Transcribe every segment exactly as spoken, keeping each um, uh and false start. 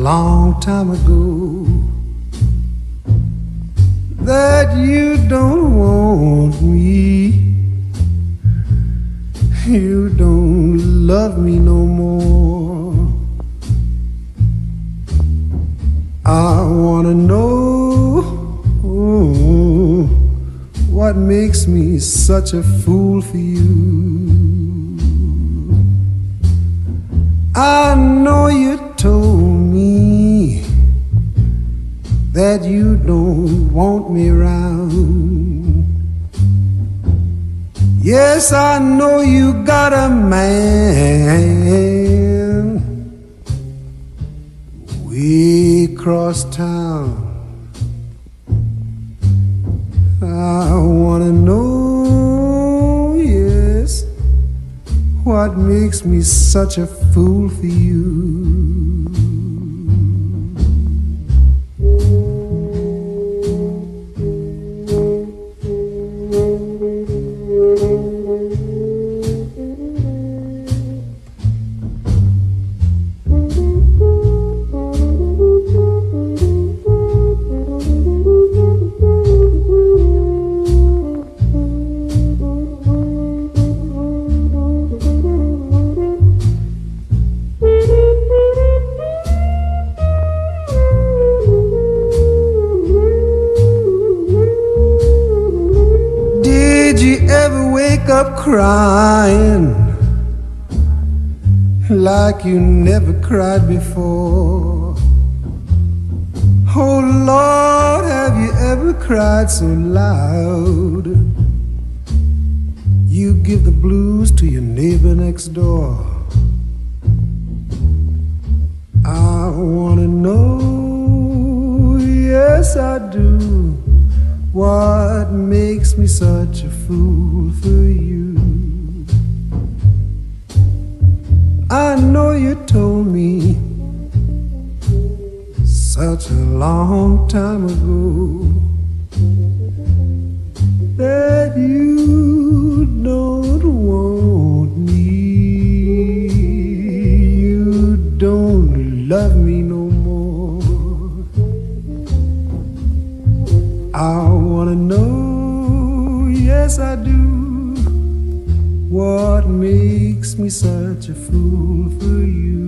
long time ago that you don't want me, you don't love me no more. I wanna know oh, what makes me such a fool for you. I know you told me that you don't want me around. Yes, I know you got a man way across town. I wanna know, yes, what makes me such a fool for you. Up crying like you never cried before? Oh Lord, have you ever cried so loud you give the blues to your neighbor next door? I wanna know, yes I do, what makes me such a fool for you? I know you told me such a long time ago that you don't want me, you don't love me no more. I wanna know, yes I do, what makes me such a fool for you.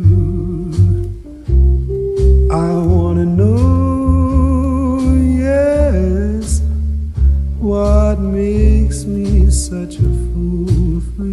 I wanna know, yes, what makes me such a fool for you.